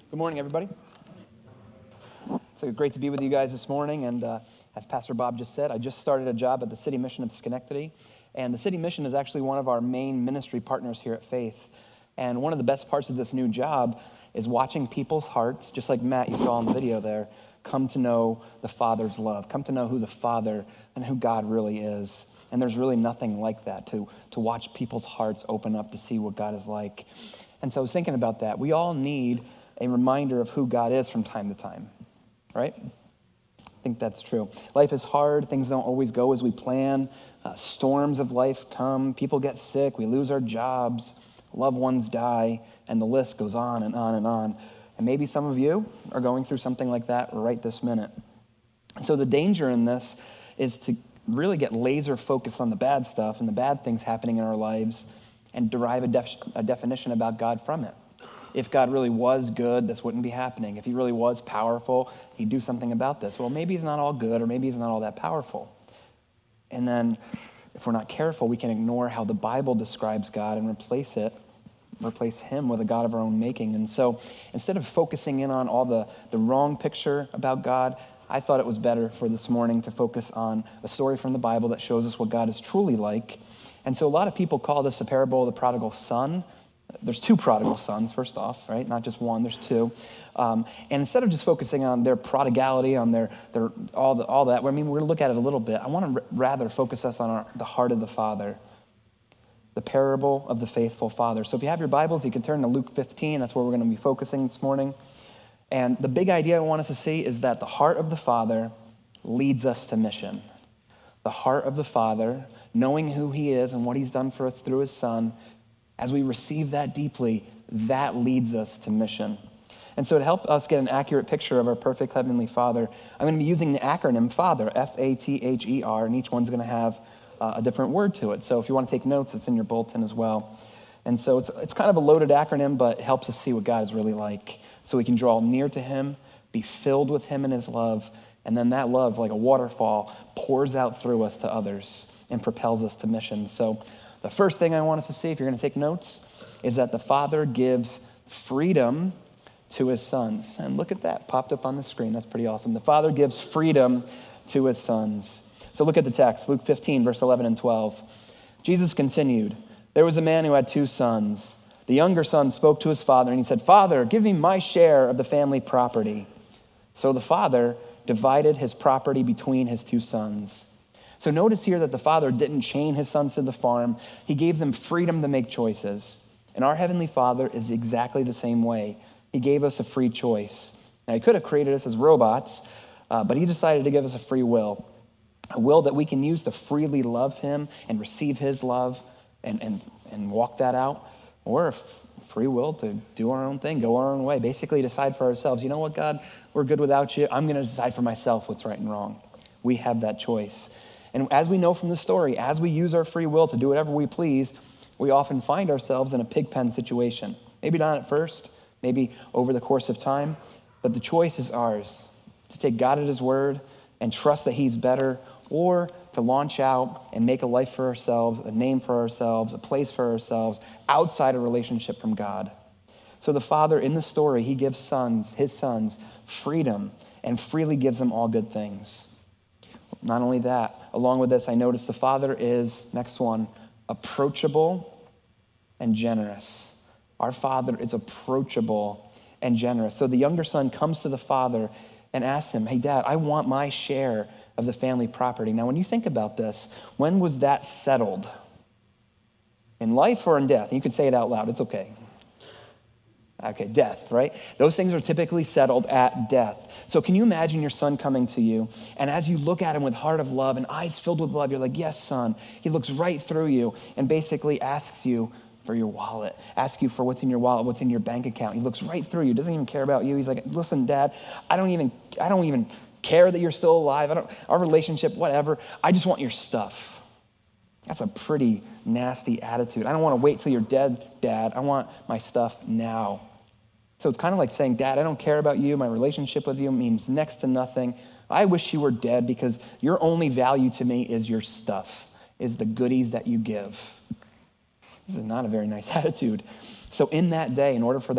Good morning, everybody. It's great to be with you guys this morning. And as Pastor Bob just said, I just started a job at the City Mission of Schenectady. And the City Mission is actually one of our main ministry partners here at Faith. And one of the best parts of this new job is watching people's hearts, just like Matt, you saw in the video there, come to know the Father's love, come to know who the Father and who God really is. And there's really nothing like that, to watch people's hearts open up to see what God is like. And so I was thinking about that. We all need a reminder of who God is from time to time, right? I think that's true. Life is hard. Things don't always go as we plan. Storms of life come. People get sick. We lose our jobs. Loved ones die. And the list goes on and on and on. And maybe some of you are going through something like that right this minute. So the danger in this is to really get laser focused on the bad stuff and the bad things happening in our lives and derive a definition about God from it. If God really was good, this wouldn't be happening. If he really was powerful, he'd do something about this. Well, maybe he's not all good, or maybe he's not all that powerful. And then if we're not careful, we can ignore how the Bible describes God and replace him with a God of our own making. And so instead of focusing in on all the wrong picture about God, I thought it was better for this morning to focus on a story from the Bible that shows us what God is truly like. And so a lot of people call this a parable of the prodigal son. There's two prodigal sons, first off, right? Not just one, there's two. And instead of just focusing on their prodigality, on their all that, I mean, we're going to look at it a little bit. I want to rather focus us on the heart of the Father, the parable of the faithful father. So if you have your Bibles, you can turn to Luke 15. That's where we're going to be focusing this morning. And the big idea I want us to see is that the heart of the Father leads us to mission. The heart of the Father, knowing who he is and what he's done for us through his Son, as we receive that deeply, that leads us to mission. And so to help us get an accurate picture of our perfect Heavenly Father, I'm going to be using the acronym FATHER, F-A-T-H-E-R, and each one's going to have a different word to it. So if you want to take notes, it's in your bulletin as well. And so it's kind of a loaded acronym, but it helps us see what God is really like, so we can draw near to him, be filled with him and his love, and then that love, like a waterfall, pours out through us to others and propels us to mission. So the first thing I want us to see, if you're going to take notes, is that the Father gives freedom to his sons. And look at that, popped up on the screen. That's pretty awesome. The Father gives freedom to his sons. So look at the text, Luke 15, verse 11 and 12. Jesus continued, "There was a man who had two sons. The younger son spoke to his father, and he said, 'Father, give me my share of the family property.' So the father divided his property between his two sons." So notice here that the Father didn't chain his sons to the farm. He gave them freedom to make choices. And our Heavenly Father is exactly the same way. He gave us a free choice. Now, he could have created us as robots, but he decided to give us a free will. A will that we can use to freely love him and receive his love and walk that out. Or a free will to do our own thing, go our own way, basically decide for ourselves. You know what, God, we're good without you. I'm going to decide for myself what's right and wrong. We have that choice. And as we know from the story, as we use our free will to do whatever we please, we often find ourselves in a pigpen situation. Maybe not at first, maybe over the course of time, but the choice is ours to take God at his word and trust that he's better, or to launch out and make a life for ourselves, a name for ourselves, a place for ourselves outside a relationship from God. So the Father in the story, he gives his sons, freedom and freely gives them all good things. Not only that, along with this, I noticed the Father is, next one, approachable and generous. Our Father is approachable and generous. So the younger son comes to the Father and asks him, "Hey, Dad, I want my share of the family property." Now, when you think about this, when was that settled? In life or in death? You can say it out loud. It's okay. Okay, death, right? Those things are typically settled at death. So can you imagine your son coming to you, and as you look at him with heart of love and eyes filled with love, you're like, "Yes, son." He looks right through you and basically asks you for your wallet, asks you for what's in your wallet, what's in your bank account. He looks right through you, doesn't even care about you. He's like, "Listen, Dad, I don't even care that you're still alive. Our relationship, whatever. I just want your stuff." That's a pretty nasty attitude. "I don't want to wait till you're dead, Dad. I want my stuff now." So it's kind of like saying, "Dad, I don't care about you. My relationship with you means next to nothing. I wish you were dead because your only value to me is your stuff, is the goodies that you give." This is not a very nice attitude. So in that day, in order for that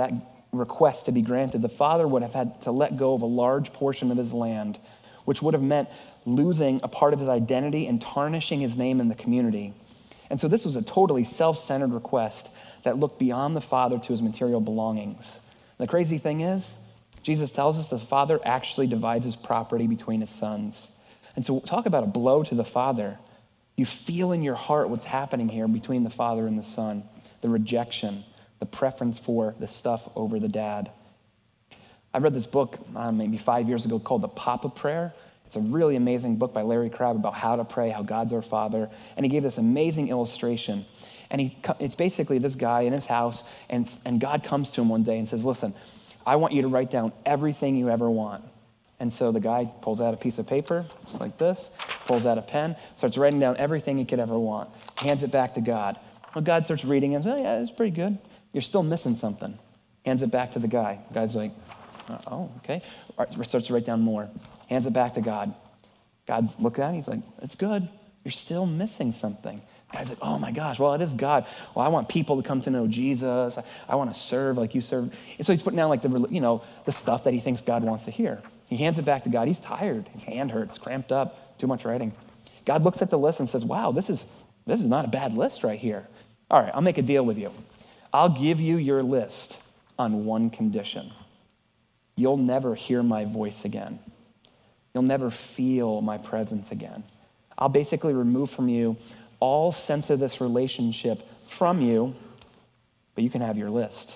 request to be granted, the father would have had to let go of a large portion of his land, which would have meant losing a part of his identity and tarnishing his name in the community. And so this was a totally self-centered request that looked beyond the father to his material belongings. The crazy thing is, Jesus tells us the father actually divides his property between his sons. And so talk about a blow to the father. You feel in your heart what's happening here between the father and the son, the rejection, the preference for the stuff over the dad. I read this book maybe 5 years ago called The Papa Prayer. It's a really amazing book by Larry Crabb about how to pray, how God's our Father. And he gave this amazing illustration. And it's basically this guy in his house, and God comes to him one day and says, listen, I want you to write down everything you ever want. And so the guy pulls out a piece of paper like this, pulls out a pen, starts writing down everything he could ever want, hands it back to God. Well, God starts reading and says, oh, yeah, it's pretty good. You're still missing something. Hands it back to the guy. The guy's like, oh, okay. Starts to write down more. Hands it back to God. God looks at it, he's like, it's good. You're still missing something. The guy's like, oh my gosh, well, it is God. Well, I want people to come to know Jesus. I want to serve like you serve. And so he's putting down like the stuff that he thinks God wants to hear. He hands it back to God. He's tired. His hand hurts, cramped up, too much writing. God looks at the list and says, wow, this is not a bad list right here. All right, I'll make a deal with you. I'll give you your list on one condition. You'll never hear my voice again. You'll never feel my presence again. I'll basically remove from you all sense of this relationship from you, but you can have your list.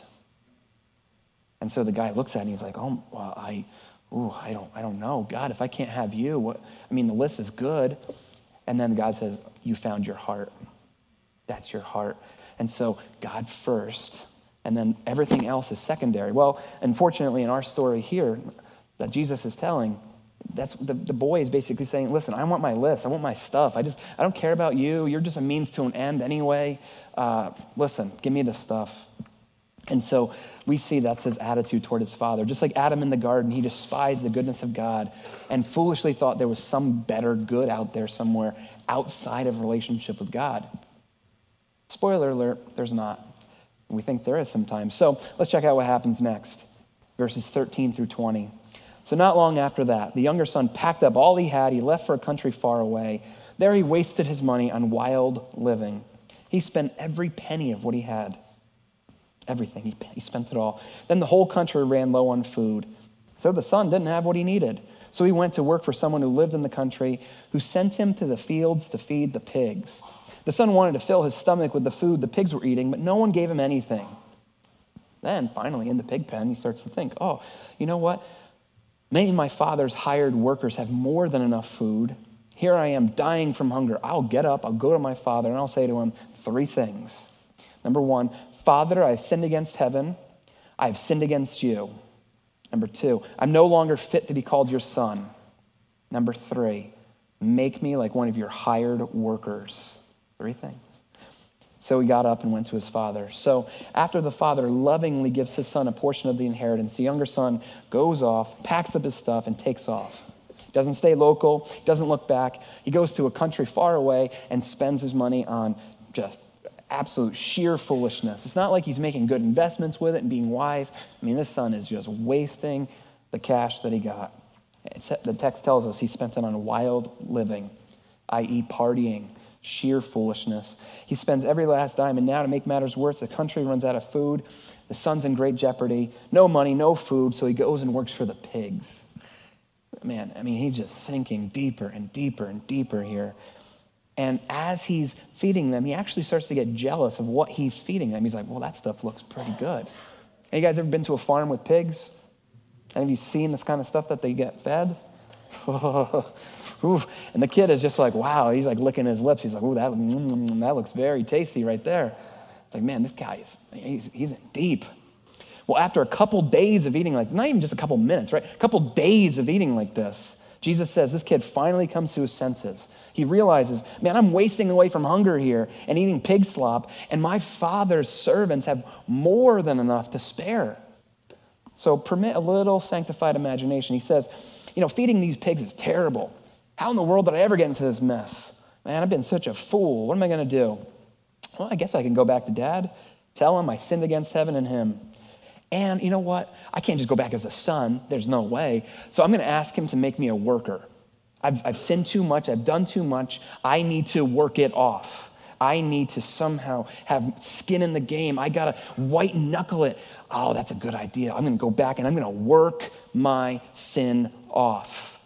And so the guy looks at it and he's like, oh, well, I don't know. God, if I can't have you, the list is good. And then God says, you found your heart. That's your heart. And so God first, and then everything else is secondary. Well, unfortunately, in our story here that Jesus is telling, that's the boy is basically saying, listen, I want my list. I want my stuff. I don't care about you. You're just a means to an end anyway. Listen, give me the stuff. And so we see that's his attitude toward his father. Just like Adam in the garden, he despised the goodness of God and foolishly thought there was some better good out there somewhere outside of relationship with God. Spoiler alert, there's not. We think there is sometimes. So let's check out what happens next. Verses 13 through 20. So not long after that, the younger son packed up all he had. He left for a country far away. There he wasted his money on wild living. He spent every penny of what he had. Everything. He spent it all. Then the whole country ran low on food. So the son didn't have what he needed. So he went to work for someone who lived in the country, who sent him to the fields to feed the pigs. The son wanted to fill his stomach with the food the pigs were eating, but no one gave him anything. Then finally in the pig pen, he starts to think, oh, you know what? Many of my father's hired workers have more than enough food. Here I am dying from hunger. I'll get up, I'll go to my father, and I'll say to him 3 things. Number 1, Father, I have sinned against heaven. I have sinned against you. Number 2, I'm no longer fit to be called your son. Number 3, make me like one of your hired workers. 3 things. So he got up and went to his father. So after the father lovingly gives his son a portion of the inheritance, the younger son goes off, packs up his stuff, and takes off. Doesn't stay local, doesn't look back. He goes to a country far away and spends his money on just absolute sheer foolishness. It's not like he's making good investments with it and being wise. This son is just wasting the cash that he got. The text tells us he spent it on wild living, i.e. partying, sheer foolishness. He spends every last dime, and now to make matters worse, the country runs out of food. The son's in great jeopardy. No money, no food, so he goes and works for the pigs. Man, he's just sinking deeper and deeper and deeper here. And as he's feeding them, he actually starts to get jealous of what he's feeding them. He's like, well, that stuff looks pretty good. Hey, you guys ever been to a farm with pigs? And have you seen this kind of stuff that they get fed? And the kid is just like, wow, he's like licking his lips. He's like, ooh, that looks very tasty right there. It's like, man, this guy he's in deep. Well, after a couple days of eating like, not even just a couple minutes, right? A couple days of eating like this, Jesus says this kid finally comes to his senses. He realizes, man, I'm wasting away from hunger here and eating pig slop, and my father's servants have more than enough to spare. So permit a little sanctified imagination. He says, feeding these pigs is terrible. How in the world did I ever get into this mess? Man, I've been such a fool. What am I going to do? Well, I guess I can go back to Dad, tell him I sinned against heaven and him. And you know what? I can't just go back as a son. There's no way. So I'm going to ask him to make me a worker. I've sinned too much. I've done too much. I need to work it off. I need to somehow have skin in the game. I got to white knuckle it. Oh, that's a good idea. I'm going to go back and I'm going to work my sin off.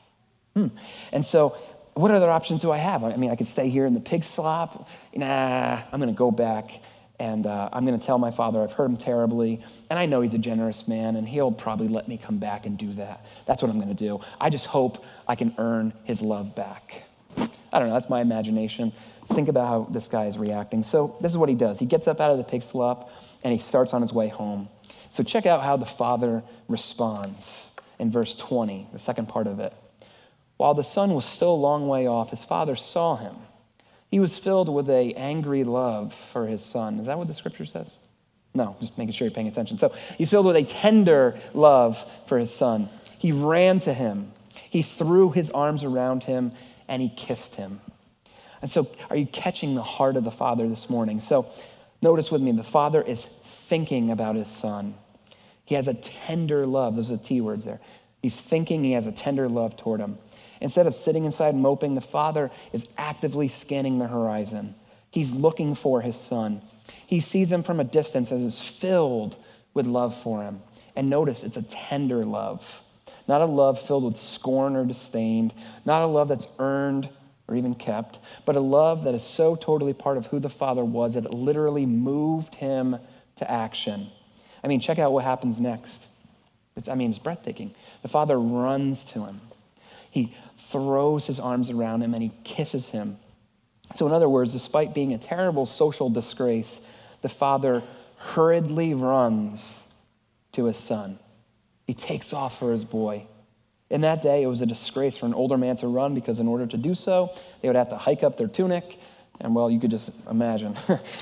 And so what other options do I have? I mean, I could stay here in the pig slop. Nah, I'm going to go back and I'm going to tell my father I've hurt him terribly. And I know he's a generous man and he'll probably let me come back and do that. That's what I'm going to do. I just hope I can earn his love back. I don't know. That's my imagination. Think about how this guy is reacting. So this is what he does. He gets up out of the pig slop and he starts on his way home. So check out how the father responds in verse 20, the second part of it. While the son was still a long way off, his father saw him. He was filled with an angry love for his son. Is that what the scripture says? No, just making sure you're paying attention. So he's filled with a tender love for his son. He ran to him. He threw his arms around him and he kissed him. And so are you catching the heart of the father this morning? So notice with me, the father is thinking about his son. He has a tender love. Those are the T words there. He's thinking, he has a tender love toward him. Instead of sitting inside moping, the father is actively scanning the horizon. He's looking for his son. He sees him from a distance and is filled with love for him. And notice, it's a tender love. Not a love filled with scorn or disdain. Not a love that's earned or even kept, but a love that is so totally part of who the father was that it literally moved him to action. I mean, check out what happens next. It's breathtaking. The father runs to him. He throws his arms around him and he kisses him. So in other words, despite being a terrible social disgrace, the father hurriedly runs to his son. He takes off for his boy. In that day, it was a disgrace for an older man to run because in order to do so, they would have to hike up their tunic. And well, you could just imagine.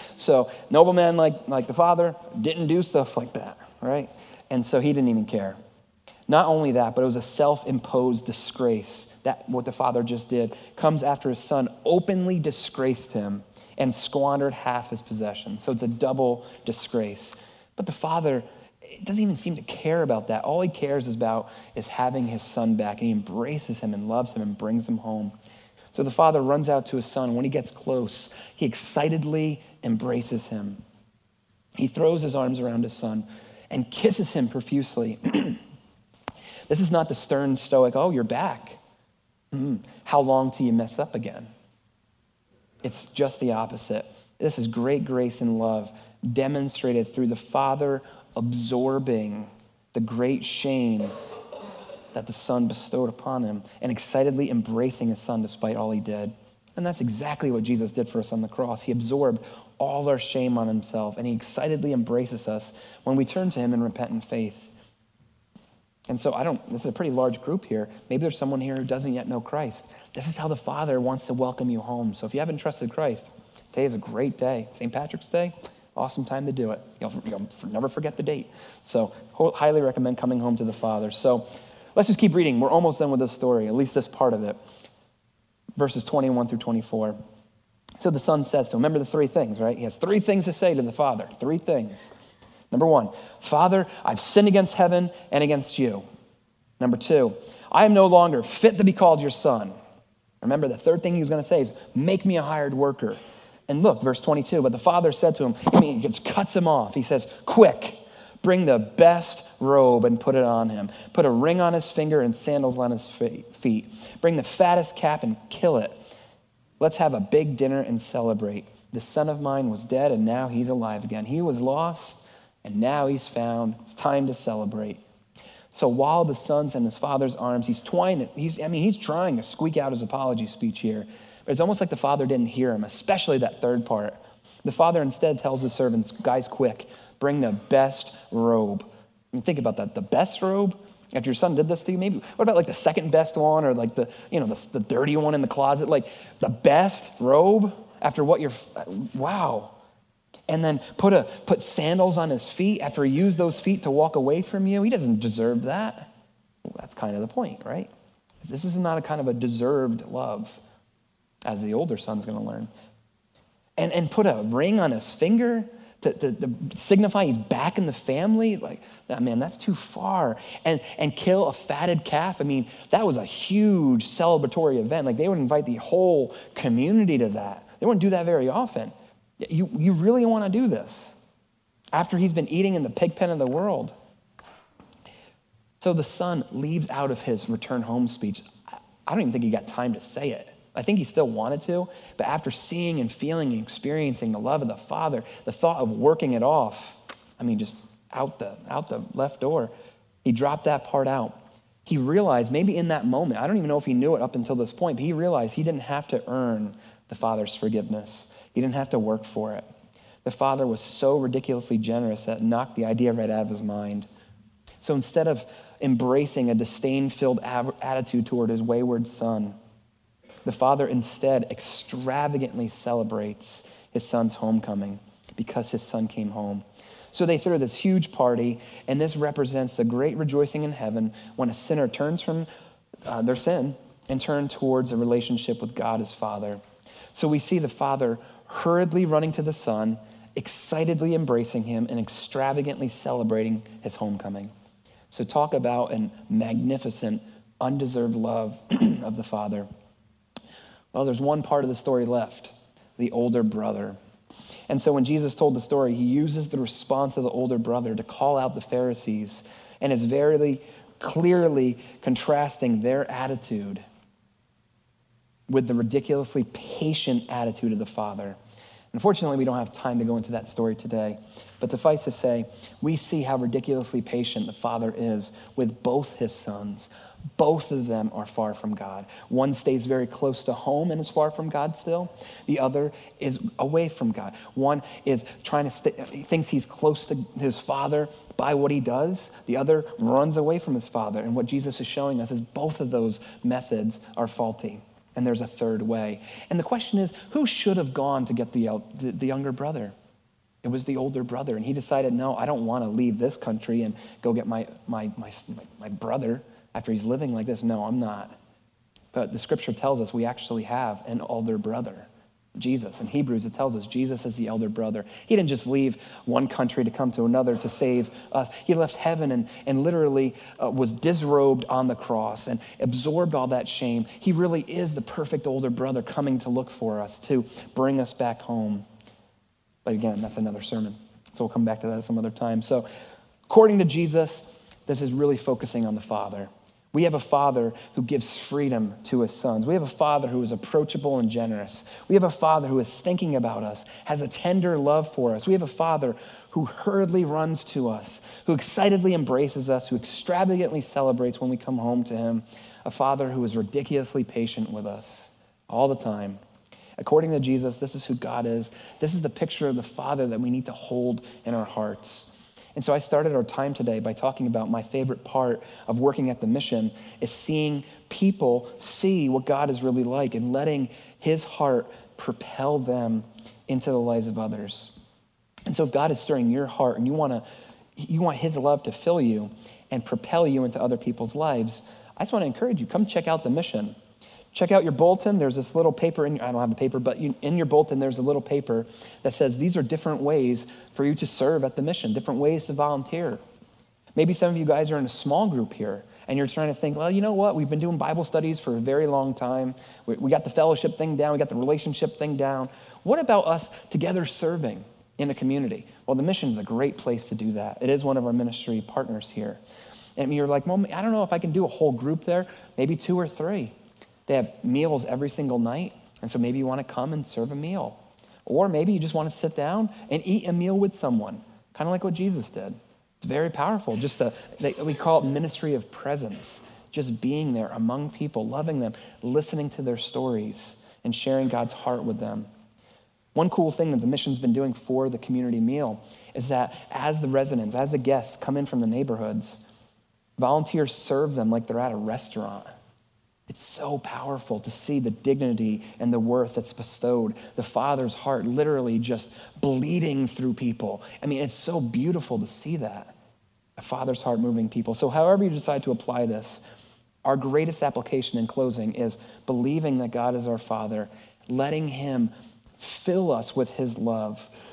So noblemen like the father didn't do stuff like that, right? And so he didn't even care. Not only that, but it was a self-imposed disgrace that what the father just did comes after his son openly disgraced him and squandered half his possessions. So it's a double disgrace. But the father, it doesn't even seem to care about that. All he cares about is having his son back, and he embraces him and loves him and brings him home. So the father runs out to his son. When he gets close, he excitedly embraces him. He throws his arms around his son and kisses him profusely. This is not the stern stoic, oh, you're back. How long till you mess up again? It's just the opposite. This is great grace and love demonstrated through the father absorbing the great shame that the son bestowed upon him and excitedly embracing his son despite all he did. And that's exactly what Jesus did for us on the cross. He absorbed all our shame on himself, and he excitedly embraces us when we turn to him in repentant faith. And so this is a pretty large group here. Maybe there's someone here who doesn't yet know Christ. This is how the Father wants to welcome you home. So if you haven't trusted Christ, today is a great day. St. Patrick's Day, awesome time to do it. You'll never forget the date. So highly recommend coming home to the Father. So let's just keep reading. We're almost done with this story, at least this part of it. Verses 21 through 24. So the son says to him, remember the three things, right? He has three things to say to the father. Three things. Number one, Father, I've sinned against heaven and against you. Number two, I am no longer fit to be called your son. Remember, the third thing he was going to say is, make me a hired worker. And look, verse 22, but the father said to him, he just cuts him off. He says, quick, bring the best robe and put it on him. Put a ring on his finger and sandals on his feet. Bring the fattest calf and kill it. Let's have a big dinner and celebrate. The son of mine was dead and now he's alive again. He was lost and now he's found. It's time to celebrate. So while the son's in his father's arms, he's trying to squeak out his apology speech here. But it's almost like the father didn't hear him, especially that third part. The father instead tells his servants, guys, quick, bring the best robe. I mean, think about that. The best robe? After your son did this to you, maybe, what about like the second best one or like the dirty one in the closet? Like the best robe after what wow. And then put sandals on his feet after he used those feet to walk away from you. He doesn't deserve that. Well, that's kind of the point, right? This is not a kind of a deserved love, as the older son's going to learn. And put a ring on his finger. to signify he's back in the family? Like, man, that's too far. And kill a fatted calf. I mean, that was a huge celebratory event. Like, they would invite the whole community to that. They wouldn't do that very often. You really want to do this after he's been eating in the pig pen of the world? So the son leaves out of his return home speech. I don't even think he got time to say it. I think he still wanted to, but after seeing and feeling and experiencing the love of the Father, the thought of working it off, I mean, just out the left door, he dropped that part out. He realized, maybe in that moment, I don't even know if he knew it up until this point, but he realized he didn't have to earn the Father's forgiveness. He didn't have to work for it. The Father was so ridiculously generous that it knocked the idea right out of his mind. So instead of embracing a disdain-filled attitude toward his wayward son, the Father instead extravagantly celebrates his son's homecoming because his son came home. So they throw this huge party, and this represents the great rejoicing in heaven when a sinner turns from their sin and turns towards a relationship with God his Father. So we see the Father hurriedly running to the Son, excitedly embracing him, and extravagantly celebrating his homecoming. So talk about a magnificent, undeserved love of the Father. Well, there's one part of the story left, the older brother. And so when Jesus told the story, he uses the response of the older brother to call out the Pharisees and is very clearly contrasting their attitude with the ridiculously patient attitude of the Father. Unfortunately, we don't have time to go into that story today, but suffice to say, we see how ridiculously patient the Father is with both his sons. Both of them are far from God. One stays very close to home and is far from God still. The other is away from God. One is he thinks he's close to his Father by what he does. The other runs away from his Father. And what Jesus is showing us is both of those methods are faulty. And there's a third way. And the question is, who should have gone to get the younger brother? It was the older brother. And he decided, no, I don't want to leave this country and go get my brother after he's living like this. No, I'm not. But the scripture tells us we actually have an older brother, Jesus. In Hebrews, it tells us Jesus is the elder brother. He didn't just leave one country to come to another to save us. He left heaven and literally was disrobed on the cross and absorbed all that shame. He really is the perfect older brother coming to look for us, to bring us back home. But again, that's another sermon. So we'll come back to that some other time. So according to Jesus, this is really focusing on the Father. We have a Father who gives freedom to his sons. We have a Father who is approachable and generous. We have a Father who is thinking about us, has a tender love for us. We have a Father who hurriedly runs to us, who excitedly embraces us, who extravagantly celebrates when we come home to him. A Father who is ridiculously patient with us all the time. According to Jesus, this is who God is. This is the picture of the Father that we need to hold in our hearts. And so I started our time today by talking about my favorite part of working at the mission is seeing people see what God is really like and letting his heart propel them into the lives of others. And so if God is stirring your heart and you want his love to fill you and propel you into other people's lives, I just want to encourage you, come check out the mission. Check out your bulletin. There's this little paper, I don't have the paper, but in your bulletin, there's a little paper that says these are different ways for you to serve at the mission, different ways to volunteer. Maybe some of you guys are in a small group here, and you're trying to think, well, you know what? We've been doing Bible studies for a very long time. We got the fellowship thing down. We got the relationship thing down. What about us together serving in a community? Well, the mission is a great place to do that. It is one of our ministry partners here. And you're like, well, I don't know if I can do a whole group there, maybe 2 or 3. They have meals every single night, and so maybe you want to come and serve a meal. Or maybe you just want to sit down and eat a meal with someone, kind of like what Jesus did. It's very powerful. We call it ministry of presence, just being there among people, loving them, listening to their stories, and sharing God's heart with them. One cool thing that the mission's been doing for the community meal is that as the residents, as the guests come in from the neighborhoods, volunteers serve them like they're at a restaurant. It's so powerful to see the dignity and the worth that's bestowed. The Father's heart literally just bleeding through people. I mean, it's so beautiful to see that. The Father's heart moving people. So however you decide to apply this, our greatest application in closing is believing that God is our Father, letting him fill us with his love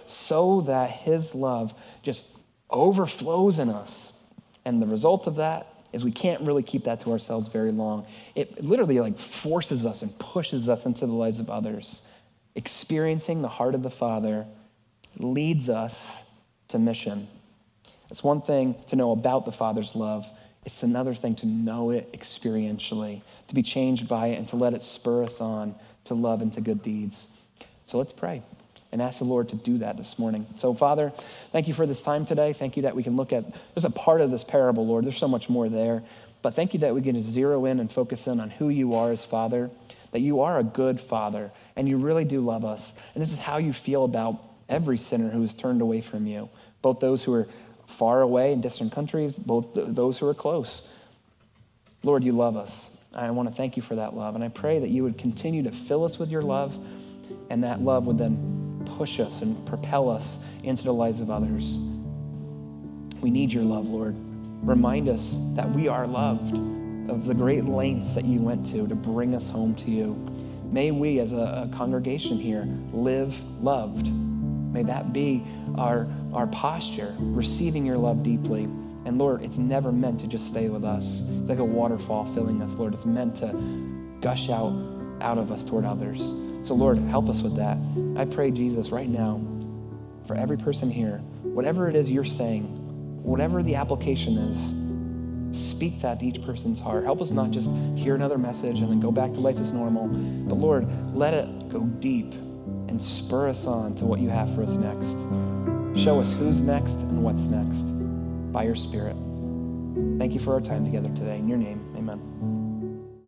so that his love just overflows in us. And the result of that is we can't really keep that to ourselves very long. It literally like forces us and pushes us into the lives of others. Experiencing the heart of the Father leads us to mission. It's one thing to know about the Father's love. It's another thing to know it experientially, to be changed by it and to let it spur us on to love and to good deeds. So let's pray and ask the Lord to do that this morning. So Father, thank you for this time today. Thank you that we can look at just a part of this parable, Lord. There's so much more there. But thank you that we can zero in and focus in on who you are as Father, that you are a good Father and you really do love us. And this is how you feel about every sinner who has turned away from you, both those who are far away in distant countries, both those who are close. Lord, you love us. I want to thank you for that love. And I pray that you would continue to fill us with your love, and that love would then push us and propel us into the lives of others. We need your love, Lord. Remind us that we are loved, of the great lengths that you went to bring us home to you. May we as a congregation here live loved. May that be our posture, receiving your love deeply. And Lord, it's never meant to just stay with us. It's like a waterfall filling us, Lord. It's meant to gush out of us toward others. So Lord, help us with that. I pray, Jesus, right now, for every person here, whatever it is you're saying, whatever the application is, speak that to each person's heart. Help us not just hear another message and then go back to life as normal. But Lord, let it go deep and spur us on to what you have for us next. Show us who's next and what's next by your Spirit. Thank you for our time together today. In your name, amen.